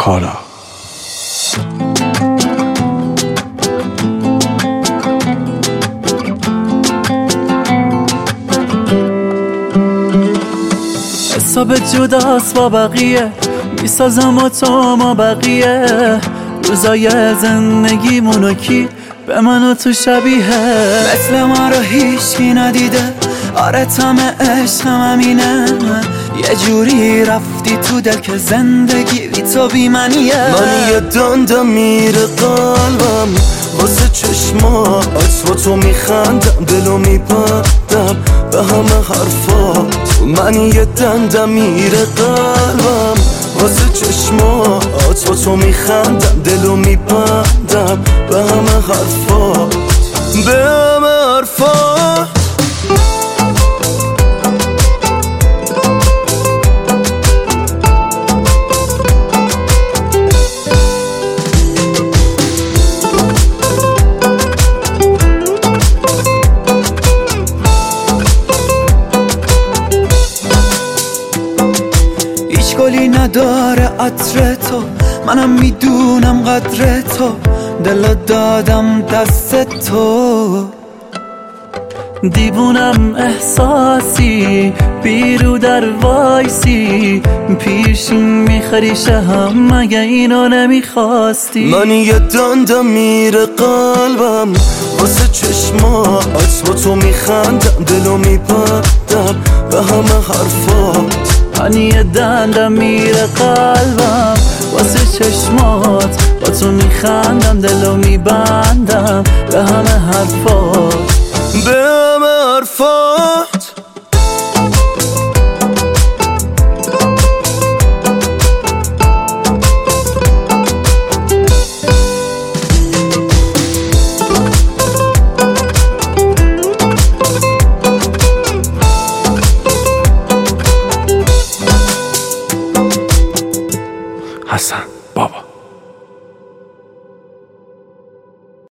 کالا. حساب جداست با بقیه، میسازم و تو ما بقیه. روزای زندگیمونو کی به من و تو شبیه؟ مثل ما رو هیچکی ندیده، آره تم عشقم همینه. یه جوری رفتی تو دل که زندگی بی تو بی منیه. من یه دندم میره قلبم واسه چشمات، با تو میخندم دلو میبندم به همه حرفات. من یه دندم میره قلبم واسه چشمات، با تو میخندم دلو میبندم به همه حرفات، به همه حرفات. گلی نداره عطر تو، منم میدونم قدر تو. دلو دادم دست تو، دیوونم احساسی بیرو در وایسی. پیشین میخری شهم مگه اینو نمیخواستی؟ من یه دندم میره قلبم واسه چشمات، با تو میخندم دلو میبندم به همه حرفات. من یه دندم میره قلبم واسه چشمات، با تو میخندم دلو میبندم به همه حرفات، به همه حرفات. حسن بابا.